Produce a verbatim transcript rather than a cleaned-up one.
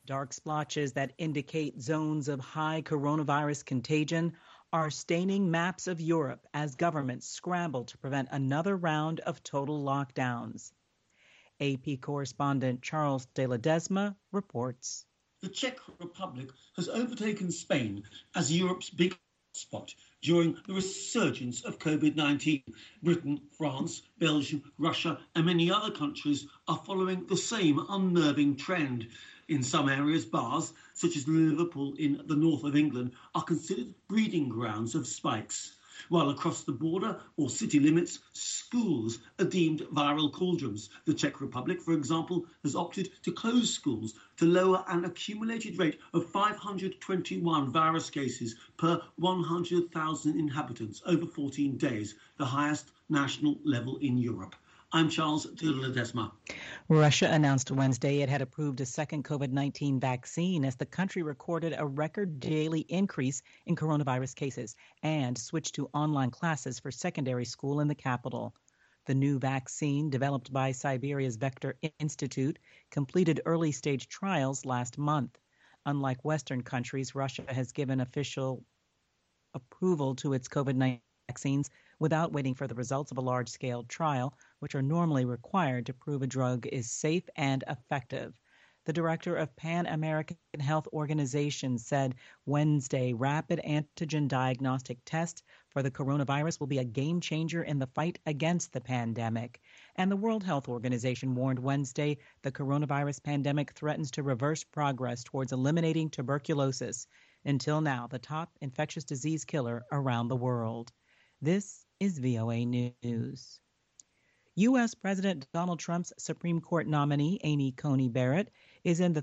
Dark splotches that indicate zones of high coronavirus contagion are staining maps of Europe as governments scramble to prevent another round of total lockdowns. A P correspondent Charles de Ledesma reports. The Czech Republic has overtaken Spain as Europe's big spot during the resurgence of COVID nineteen. Britain, France, Belgium, Russia and many other countries are following the same unnerving trend. In some areas, bars, such as Liverpool in the north of England, are considered breeding grounds of spikes, while across the border or city limits, schools are deemed viral cauldrons. The Czech Republic, for example, has opted to close schools to lower an accumulated rate of five hundred twenty-one virus cases per one hundred thousand inhabitants over fourteen days, the highest national level in Europe. I'm Charles de Ledesma. Russia announced Wednesday it had approved a second COVID nineteen vaccine as the country recorded a record daily increase in coronavirus cases and switched to online classes for secondary school in the capital. The new vaccine, developed by Siberia's Vector Institute, completed early-stage trials last month. Unlike Western countries, Russia has given official approval to its COVID nineteen vaccines without waiting for the results of a large-scale trial, which are normally required to prove a drug is safe and effective. The director of Pan American Health Organization said Wednesday rapid antigen diagnostic tests for the coronavirus will be a game changer in the fight against the pandemic. And the World Health Organization warned Wednesday the coronavirus pandemic threatens to reverse progress towards eliminating tuberculosis, until now the top infectious disease killer around the world. This is V O A News. U S. President Donald Trump's Supreme Court nominee, Amy Coney Barrett, is in the